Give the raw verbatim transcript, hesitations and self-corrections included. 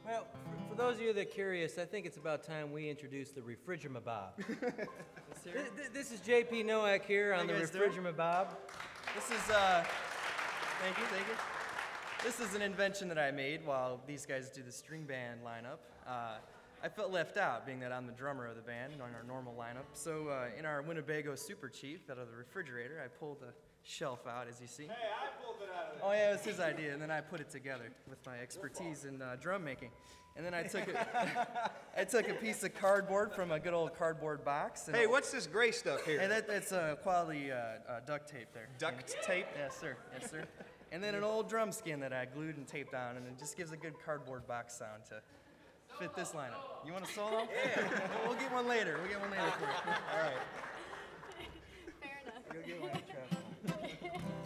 Well, for, for those of you that are curious, I think it's about time we introduce the Refrigemabob. Th- th- This is J P Nowak here on the you guys doing? Refrigemabob. This is, uh, thank you, thank you. This is an invention that I made while these guys do the string band lineup. Uh, I felt left out, being that I'm the drummer of the band on our normal lineup. So uh, in our Winnebago Super Chief, out of the refrigerator, I pulled a shelf out, as you see. Hey, I pulled it out of there. Oh yeah, it was his idea, and then I put it together with my expertise in uh, drum making. And then I took it, I took a piece of cardboard from a good old cardboard box. And Hey, what's this gray stuff here? Hey, that, that's uh, quality uh, uh, duct tape there. Duct And- tape? Yes, sir. Yes, sir. And then an old drum skin that I glued and taped on, and it just gives a good cardboard box sound to fit this lineup. You want a solo? Yeah. We'll get one later. We'll get one later for you. All right. Fair enough. Go get one. Travis.